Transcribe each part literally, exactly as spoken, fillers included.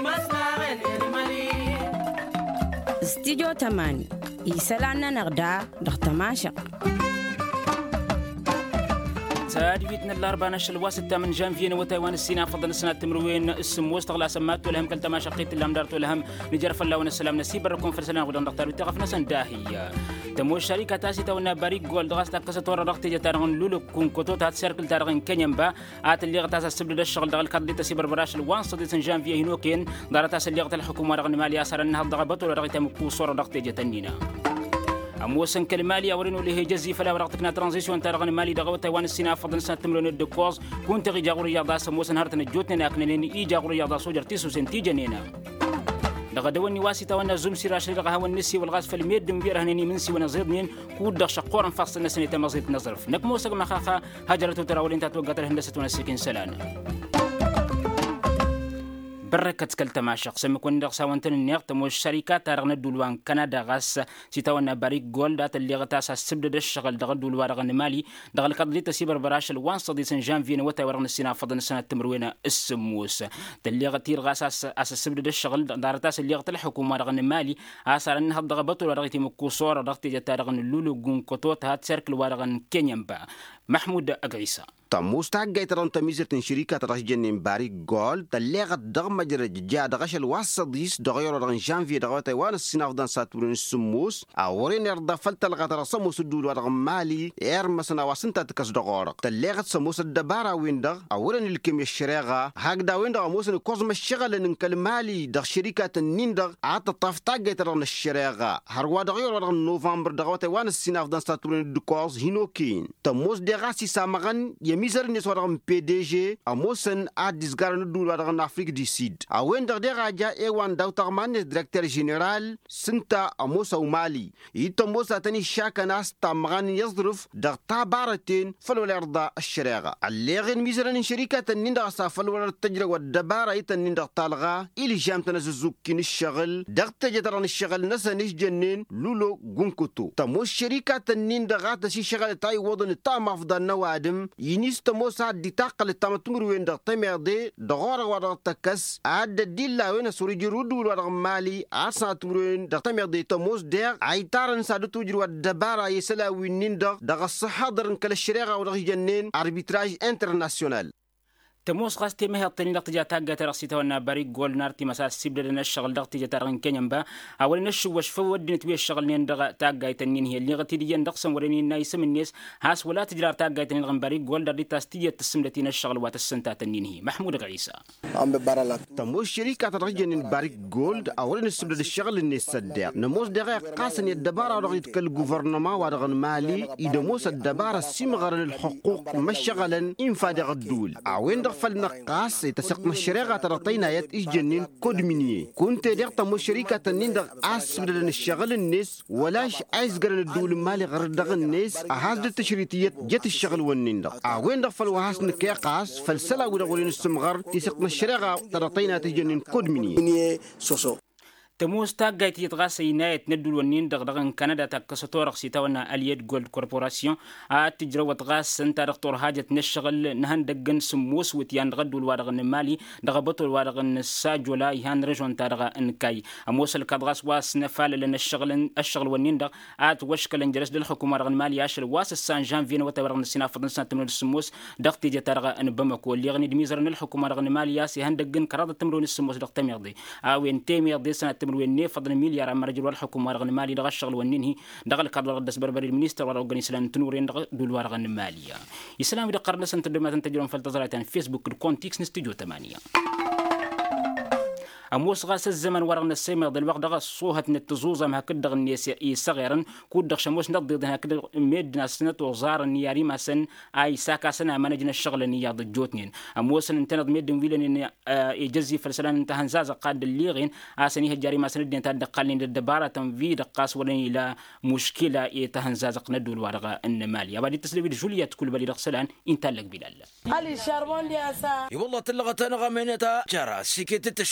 استديو تماني يسالنا نغدا دختماشق سادي بيتنا الأربعة نشل واسطة من جانفين وتايوان السينا فضل السنة تمروين اسم وستغلا سمات ولهم كل تماشى قيت اللي مدارت ولهم نجرف الله ونسلام نسيب بركم فرسلنا غدا نختار وتقف نسن داهية تمو الشركة تاسي تونا باريك جولد غاس تقصت ورا رقت جتارغن لولو كون كوتو تات سيركل تارغن كنيمبا ات اللي غتاس السبل الشغل دغل كدلي تسيبر براش الوان صدي سن جانفي هنوكين دارتاس اللي غت الحكومة رغن مالي اثر انها ضغبت ولا رغت مكو صور رقت جتنينا أموسن كالمالي أورينو اللي هي جزي فلا ورقتنا ترانزيشن تارغن مالي دغوت تايوان السينا فضل سنة تمرون الدكوز كنت غي جاغور رياضة سموسن هرتن جوتنا ناكنين إي جاغور رياضة سوجر تيسو سنتي جنينا دغدوني واسي تاوانا زوم سيراش لغا هوا النسي والغاز فالميد دمبير هنيني منسي ونزيدنين كود شقورا فاصل نسني تمزيد نظرف نكموسق مخاخا هجرتو تراولين تاتوقات الهندسة ونسيكين سلانا بركة كلتا مع شخص مكون دغسا وانتن النيق تمو الشركات تارغنا دولوان كندا غاس سيتاوانا باريك جول دات اللي غتاسا السبد الشغل دغل دولوان رغن مالي دغل قدلي تسيبر براش الوان صدي سن جانفين وتا ورغن السنة فضل السنة تمروينا السموس تلي غتير غاس اس السبد الشغل دارتاس اللي غت الحكومة رغن مالي اثر انها ضغبطو ورغتي مكوصور رغتي جتا رغن اللولو جون كوتوت هات سيركل ورغن كينيمبا محمود أقعيسى تموس تاجي ترون تميزر شركة رججن باريك جول تلاقت دغم مجرد جا دغش الواسط ديس دغير رغن جانفي دغوة تايوان السناف دان ساتورين السموس أورين يرضى فلتل غتر سموس الدول ورغم مالي إير مسنا واسنتا تكس دغورق تلاقت سموس الدبارة وين دغ أورين الكيميا الشراغة هكذا وين دغ موسن كوزم الشغل ننكل مالي دغ شركة النين دغ عطا طاف تاجي ترون الشراغة هروا دغير رغن نوفمبر دغوة تايوان السناف دان ساتورين الدكوز هينوكين تموس دغاسي سامغان ميزر نيس ورغم بي دي جي اموسن اديس غارن دول ورغم افريك دي سيد اوين دغ دغا جا ايوان داو تغمان ديريكتور جنرال سنتا اموسا ومالي يتموسا تاني شاكا ناس تامغان يظرف دغ تابارتين فلو الارض الشراغه الليغن ميزر شركه النين دغ صافل ور التجربه والدباره يتنين دغ طالغا الى جام تنززوكين الشغل دغ تجدرن الشغل نسنيش جنين لولو غونكوتو تموس شركه النين دغ تشي شغل تاي وضن تام افضل نوادم ينيس تموسا دي تاقل التامتمر وين دغ تمردي دغور ورغ تكس عاد ديلا وين سوري جرود ورغ مالي عصا تمرين دغ تمردي تموس دير عيتارن سادو توجر ودبارة يسلا وينين دغ دغ الصحة درن كل الشريغة ورغ جنين اربيتراج انترناسيونال تموس غاستي مه الطني لقتجا تاغا ترسي تونا باريك جول نارتي مسا سيبل لنا الشغل دغتي جتارن كنيمبا اول نشو واش فود توي الشغل نين دغ تاغا تنين هي اللي غتي دي ندقسم وريني نايس من الناس هاس ولا تجرار تاغا تنين غن باريك جول دردي تاستيه تسملتين الشغل واتسنتا تنين هي محمود عيسى ام ببارلا تموس شركه ترجن باريك جولد اول نسبل الشغل الناس صدق نموس دغ قاسن الدباره رغيت كل غوفرنما ورغن مالي يدموس الدباره سيمغر الحقوق مشغلا انفاد الدول اوين فالنقاس يتسق الشريعة ترطينا يت إجنين كود منيه كنت دقت مشركة النندق أسبر الشغل الناس ولاش أزجر الدول مالي غردق الناس أهاز التشريطية جت الشغل والنندق أوين دق فالوهاس نكاقاس فالسلا ودغولين السمغر تسق الشريعة ترطينا تجنين كود منيه سوسو تموس تاغاي تيتغاسي نايت ندول ونين دغدغن كندا تاكسطورق سيتاونا اليد جولد كوربوراسيون اتجرا وتغاس سنتا دكتور حاجه نشغل نهان دغن سموس وتيان دغدول وادغن مالي دغبطول وادغن ساجولا يهان ريجون تارغا انكاي اموس الكادغاس واس نفال لنا الشغل الشغل ونين دغ ات وشكل انجلس للحكومه رغن مالي اشل واس سان جانفين وتورغن سينا فضن سنه تمن السموس دغتي جا تارغا ان بمكو اللي غني دميزرن الحكومه رغن مالي ياس يهان دغن كراد تمرون السموس دغ تميردي اوين تيميردي سنه وين فضل مليار عم رجل والحكومه رغن مالي دغ الشغل وننهي دغل كاد ردس بربري المينستر ولا اوغانيسلان تنورين دغ دول ورغن ماليه يسلام دي قرن سنت دمات تجرون فلتزرات فيسبوك كونتكس استوديو ثمانية أموس غاس الزمن ورغنا السيمة ضل الوقت دغ صوهة نتزوزة ما كدغ الناس يصغرن كود دغ شموس نضد هكذا ميدنا سنة وزار النياري ما سن أي ساكا سنة منجنا الشغل النيا ضد جوتنين أموس نتنض ميدن ويلن إن يجزي فلسلان انتهن زازا قاد الليغين آسنيه الجاري ما سندين تدقلين الدبارة تنفي دقاس ولن إلى مشكلة يتهن زازا قندو الورغة النمالي أبادي تسلوي جوليات كل بالي رخصلان انتلق بلال علي الشاربون دي أسا والله تلغت أنا غمينتا جرى سيكيت الشنشات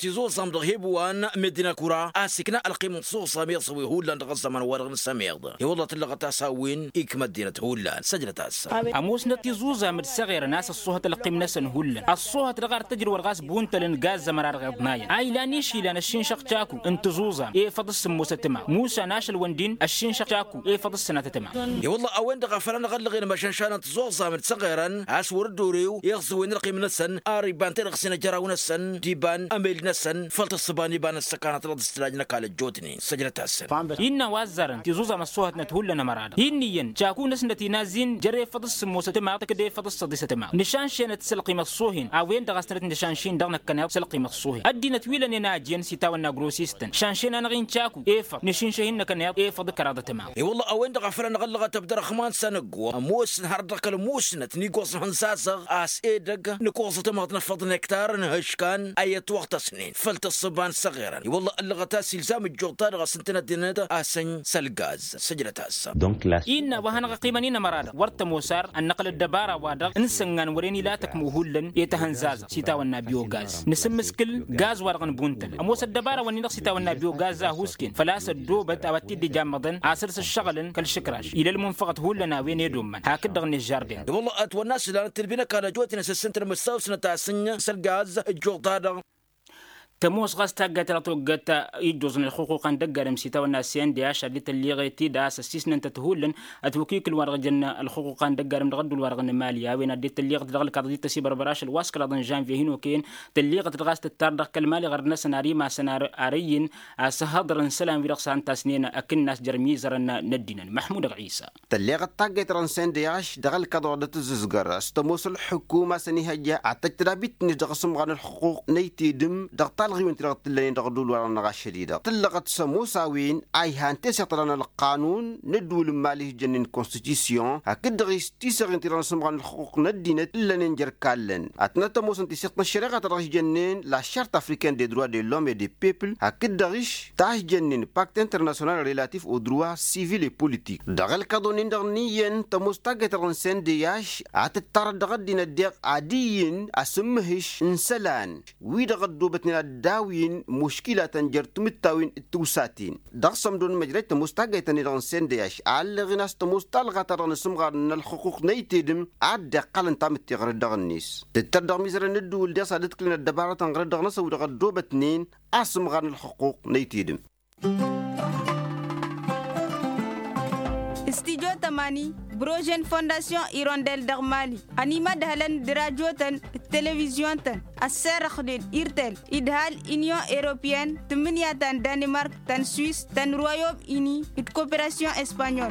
تيزو صمد هيبوان مدينة كورة أسكنا القيم صوصة ميصوي هولان غزمان ورغن سميغ يوضا تلغة تاساوين إيك مدينة هولان سجلة تاسا أموس نتيزوزا من صغير ناس الصوهة القيم نسن هولان الصوهة تلغار تجري والغاز بونتلن غاز مرار غضنايا أي لا نيشي لان الشين شاكو انتزوزا إيه فضل السموسة تمام موسى ناشل وندين الشين شاكو إيه فضل السنة تمام يوضا أوين دغا فلان غلغين مشان شان تزوزا من صغيرا أسور دوريو يغزوين القيم نسن آري بانتر غسين جراو نسن ديبان أميل نسن فلت الصباني بان السكانة رض استلاجنا كال جوتني سجلة تاسا إنا وازرن تزوزا مسوهة نتهولنا مراد هينيين شاكو نسنتي نازين جري فضل السموسة تمام تكدي فضل الصديسة تمام نشان شين تسلقي مصوهين أوين دغا سنت نشان شين دغنا كنا تسلقي مصوهين أدي نتويلا نناجين سيتاونا غروسيستن شان شين أنا غين شاكو إيفا نشين شهين كنا إيفا ذكر تمام اي والله أوين دغا فلان غلغة تبدر خمان سنقو موس نهردك الموسنت نيقوص هنساسغ آس إيدق نقوص تمغط نفض نكتار نهشكان أي وقت سنين فلت الصبان صغيرا والله اللغة سلزام الجوطار غسنتنا دينادا آسن سلغاز سجلة تاسا إنا وهنا قيمانين مرادا ورت موسار النقل الدبارة وادر إنسان وريني لا تكموهولن يتهنزاز سيتاونا بيوغاز نسمسكل غاز ورغن بونتل أموس الدبارة ونينق سيتاونا بيوغاز هوسكين فلاس الدوبت أو التدي جامضن عسرس الشغل كالشكراش إلى المنفقة هولنا وين يدوم من هكذا غني الجاردين والله أتوناس لأن التربية كان جوتنا سنتر مستوسنا تاسن سلغاز الجوطار تموس غاز تاقات لطوقات يجوزن الحقوق عن دقار مسيتا والناس يندياش اللي تليغيتي داس السيسن انت تهولن اتوكيك الورغ جنة الحقوق عن دقار مدغد الورغ المالية وين ادي تليغ تدغل كاردي تسي بربراش الواسك لضن جان فيهين وكين تليغ تدغاس تتاردق كالمالي غرنا سناري ما سنار اريين سهضر سلام في رقصان تاسنين اكن ناس جرميزرنا ندينا محمود عيسى تليغ تاقات رنسين دياش دغل كادودة الززقر استموس الحكومة سنهجة عتكترابيت ندغسم غان الحقوق نيتي دم دغطال غيون تلغت اللين دغدول ولا نغا شديدة تلغت سموساوين اي هان تسيطرنا القانون ندول ماليه جنين كونستيتيسيون هكذا غيس تيسغين تيران سمغان الحقوق ندينة إلا ننجر كالن اتنتا موسن تسيطنا الشريعة ترغي جنين لا شارت افريكان دي دروا دي لوم دي بيبل هكذا غيش تاش جنين باكت انترناسيونال ريلاتيف او دروا سيفيل اي بوليتيك دغل كادونين دغنيين تموستاقة رنسين دياش عتتار دغدين الديق عاديين اسمهش انسلان ويدغد دوبتنا داوين مشكلة جرت متاوين التوساتين دغسم دون مجريت مستاقة نيرانسين دياش على غناس تمستالغة ترانسم غارن الحقوق نيتيدم عاد قلن تامتي غير دغنيس تتردغ ميزر ندول ديا صادتك لنا الدبارة غير دغنس ودغ دوبتنين اسم غارن الحقوق نيتيدم Studio Tamani, Brogen Fondation Hirondelle d'Armali, Anima Dahlan de Radio Tan, Télévision Tan, Asser Khdin, Irtel, Idhal Union Européenne, Tminia Tan Danemark, Tan Suisse, Tan Royaume-Uni, et Coopération Espagnole.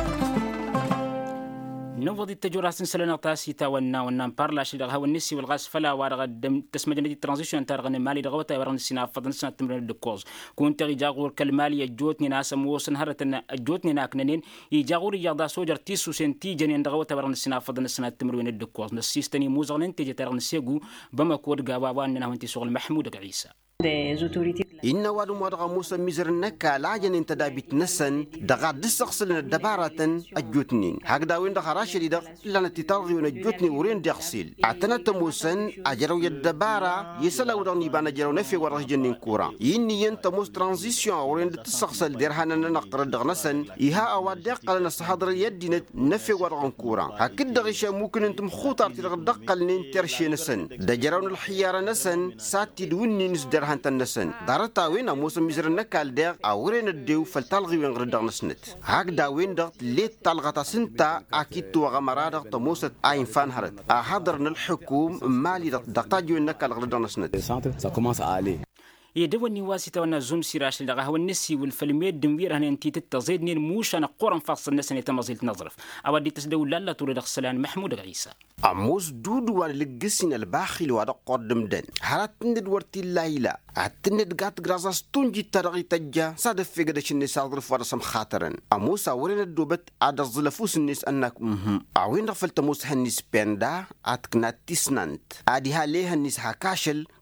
نوضي التجورة سنسلنا تاسي تاونا ونام بارلاش لغها والنسي والغاز فلا وارغد تسمى جندي ترانزيشن تارغن مالي لغوتا ورن السنا فضن سنة تمرين الدكوز كنت يجاغور كالمالي جوتني ناس موسن هرتنا جوتني ناكنين يجاغور يغدا سوجر تيسو سنتي جنين لغوتا ورن السنا فضن سنة تمرين الدكوز نسيستني موزغن تيجي تارغن سيغو بما كود غابوان ننا وانتي سوغل محمود عيسى إن وادو مادغا موسى ميزر نكا لاجن انت دابيت نسن دغا دسقسلنا الدبارة الجوتنين هكذا وين دغا راشدي دغ لنا تتالغيون الجوتني ورين دغسيل اعتنا تموسن اجرو يدبارة يسلا ودغني بانا جرو نفي ورغ جنين كورا يني ين تموس ترانزيسيون ورين تسقسل ديرهانا نقر دغ نسن يها اواد دقل نصحضر يدينت نفي ورغ كورا هكذا غيشا ممكن انتم خوطار تلغ دقل نين ترشي نسن دجرون الحيارة نسن ساتي دوني نسدر هانتن نسن دارتا وين موسم ميزر نكال دير اورين الديو فالتالغي وين غردغ نسنت هاك داوين دغت ليت تالغتا سنتا اكيد تو غمرا دغت موسى اين فان هرت احضرنا الحكوم مالي دغت دغتاجو نكال غردغ نسنت ça commence à aller يدوني واسطة وانا زوم سيراش لغا هو النسي والفيلميات دموير هنا انتي تتزيدني الموش انا قرن فاصل الناس اللي تمازيلت نظرف اودي تسدو لالا تولد السلام محمود عيسى اموس دود وان لقسين الباخل وادا قدم دن حالات ند ورتي الليلة عتند قات غرازاس تونجي ترغي تجا صادف في قدش الناس اضرف ورسم خاطرا اموس اورين الدوبت عاد الظلفوس الناس انك مهم اوين غفلت موس هنس بندا اتكنا تسنانت ادي هاليها الناس هاكاشل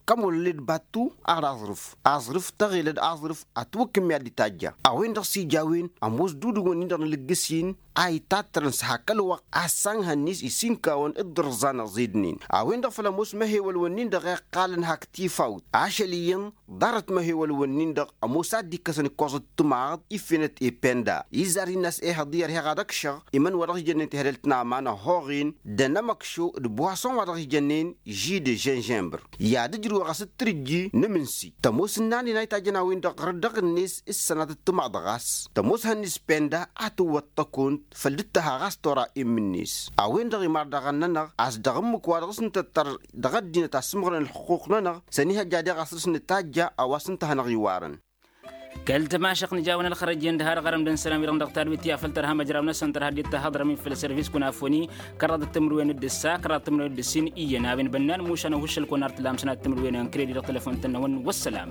كم ولد باتو أعرف أعرف تغيلد أعرف أتوك ميادي تاجا أوين رسي جاوين أموس دودو ونيدر لقسين أي تاترنس هكال وق أسان هنيس إسين كاون إدرزان زيدنين أوين دفل موس مهي والونين دغي قالن هاكتي فاوت عشليين دارت مهي والونين دغ أموسات دي كسن كوزت تماغد إفنت إبندا إزاري ناس إيه هدير هي غادكشا إمن ورغي جنين تهرلتنا معنا هوغين دنمكشو دبواسون ورغي جنين جي دي جنجمبر يا دجرو غاست ترجي نمنسي تموس ناني نايتا جناوين دغ ردغ الناس السنة التماغدغاس تموس هنس بندا أتو واتقون فلدتها غاستورا إمنيس أوين دغي ماردغننا عز دغمك وارغسن تتر دغدين تاسمغرن الحقوق ننا سنيها جادي غاسرسن التاجة أواسن تهنغي وارن كلت ما شق نجاونا الخرجين دهار غرم دن سلام يرم دكتور بيتيا فلترها مجرمنا سنتر هدي تهضر من في السيرفيس كنا فوني كرد التمروين الدسا كرد التمروين الدسين إيه نابن بنان موش أنا وش الكونار تلام سنة التمروين انكريدي لتلفون تنون والسلام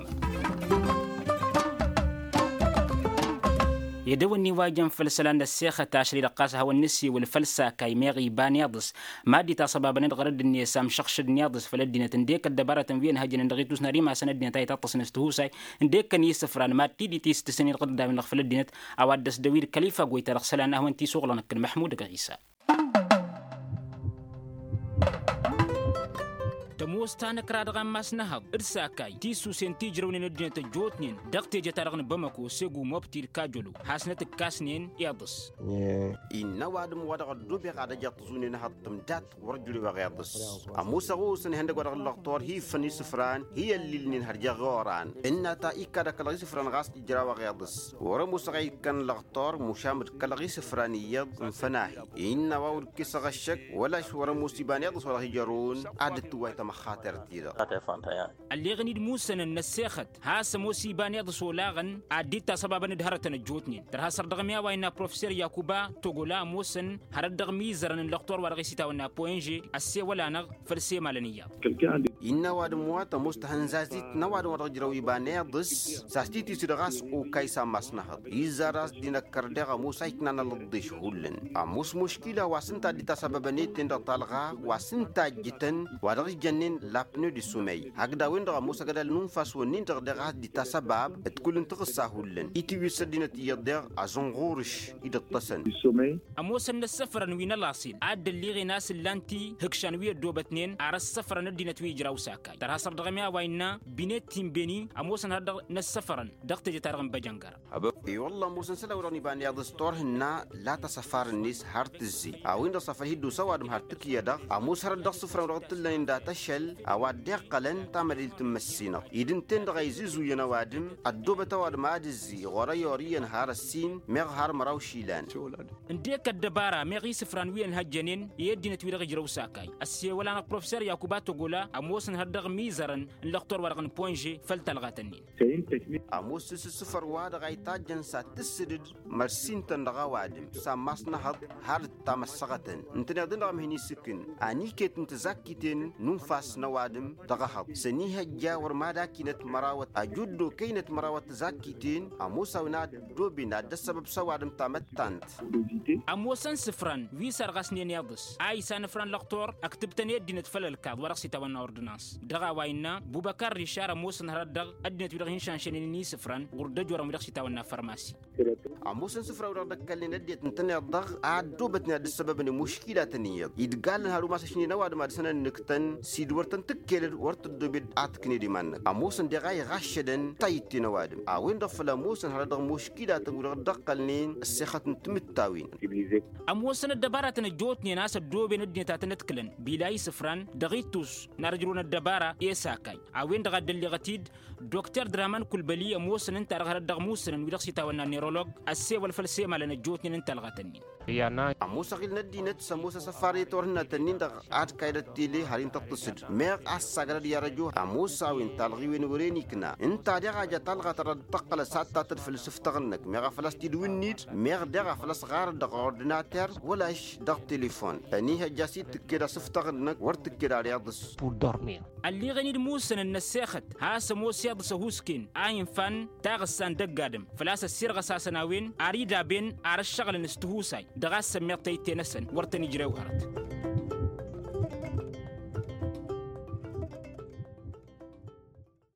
يدوني واجن فلسلان السيخة تاشري رقاسها والنسي والفلسة كاي ميغي بانياضس ما دي تصباب ندغرد النيسام شخص النياضس فلدينا تنديك الدبارة تنفين هجن ندغيتوس نريما سندنا تاي تطس نستهوساي نديك كان يسفران ما تيدي تيس تسنين قدام من فلدينا اوادس دوير كليفة قويتا رخسلان اهوان تي سوغلانك محمود غيسا تموستان كرادغان ماس نهض إرساكاي تيسو سنتي جرونين الدنيا تجوتنين دقتي جتارغن بمكو سيغو موبتير كاجولو حاسنة كاسنين يادس إن وادم وادغ دوبي غادا جاتزونين هاتم دات ورجلي وغيادس أموسا غوسن هندق ودغ اللغطور هي فني سفران هي اللي لنين هرجا غوران إن تا إيكا دا كالغي سفران غاس إجرا وغيادس ورموسا غي كان لغطور مشامد كالغي سفراني يض فناهي إن واود كيسا غشك ولا شورا موسيبان يادس ولا هجرون عدت وايتا مخاطر تيرا اللي غني موسن النسيخت ها سموسي باني ضسولاغن عديتا سببا ندهرتن الجوتنين ترها سردغميا وينا بروفيسور ياكوبا توغولا موسن هردغمي زرن اللقطور ورغيسيتا ونا بوينجي السي ولا نغ فرسي مالنيا إن وادم واتا مستهنزازيت نواد ورجروي باني ضس ساستيتي سيدغاس او كايسا ماسنهض إزاراس دينا كردغا موسايكنا نلضيش هولن أموس مشكلة واسنتا ديتا سببا نيتين دطالغا واسنتا جتن ورغي جنين لابنو دي سومي هكذا وين دغا موسى قدال ننفاس ونين دغا دي تسبب تكون انتقصا هولن إتي ويسدينة يدغ أزون غورش إذا اتصن أموسى السفر نوين اللاصين عاد اللي غي ناس اللانتي هكشان ويا دوبتنين على السفر ندينا تويجرا وساكاي ترها صار دغميا وينا بينات تيم بيني أموسى هذا نسفرن دغت جتارغن بجنجر اي والله موسى سلا وراني بان يا دستور هنا لا تسفر الناس هارتزي أو إن سفر هيدو سوادم هارتكي يدا أموسى هذا سفر ورغت لين دا تشل أواد دقلن تعمل تمسينا إذن تندغي زيزو ينوادم الدوبة تواد مادزي غري يوري نهار السين مغهر مراوشيلان نديك الدبارة مغي سفران وين هجنين يدينا تويرغ جروساكاي السي ولا بروفيسور ياكوبا توغولا أموسن هردغ ميزرن اللقطور ورغن بوينجي فلتلغاتنين أموس سفر واد غايتا جنسا تسدد مرسين تندغا وادم ساماسنا هاد هارد تامسغتن انتنا دندغ مهني سكن اني كيت انتزاكيتين ننفاس نوادم دغهب سنيها جاور مادا كينت مراوت اجودو كينت مراوت زاكيتين اموسا وناد دوبينا ده سبب سوادم تامتانت اموسن سفران ويسر غسنين يضس اي سانفران لقطور اكتبتني يدينت فلالكاد ورقسي تاوانا اوردناس دغا واينا بوبكر ريشار اموسن هردغ ادينت ويرغين شانشنيني سفران ورد جورا ورقسي تاوانا فرماسي اموسن سفرا ورغ كلين اديت انتنا الضغ عاد دوبتنا السبب ان مشكله تنيد يتقال هارو ماسشني نواد ما سنه نكتن سيد ورتن تكيل ورت دوبيد اتكني دي مان اموسن دغاي غشدن تايتي نوادم اوين دفلا موسن هردغ مشكله تورغ دقلنين السخت تمتاوين اموسن الدبارة نجوتني ناس دوبين ادنيتا تنتكلن بلاي سفران دغيتوس نرجرون الدبارة يساكاي اوين دغ دلي غتيد دكتور درامان كلبلي اموسن انت رغ دغ موسن ويدخسي تاونا نيرولوج السي والفلسي مال نجوتني انت لغتنين يانا اموسا غيل ندينت سموسا سفاري تورنا تنين دغ اد كايدت تيلي هارين تقتصد ميغ اساغر يا رجو اموسا وين تلغي وين ورينيكنا انت دغا جا تلغى ترد تقل ساتا تفلسف تغنك ميغ فلسطين وينيت ميغ دغا فلس غار دغ اورديناتور ولاش دغ تليفون اني هجاسيت كده سفتغنك ورت كده رياضس بور دورمير اللي غني موسن النساخت ها سموسيا دسهوسكين اين فن تاغسان دغادم فلاس السير غساسناوين اريدا بين ار الشغل نستهوساي دغا سميتي تنسن ورتني جراو هرت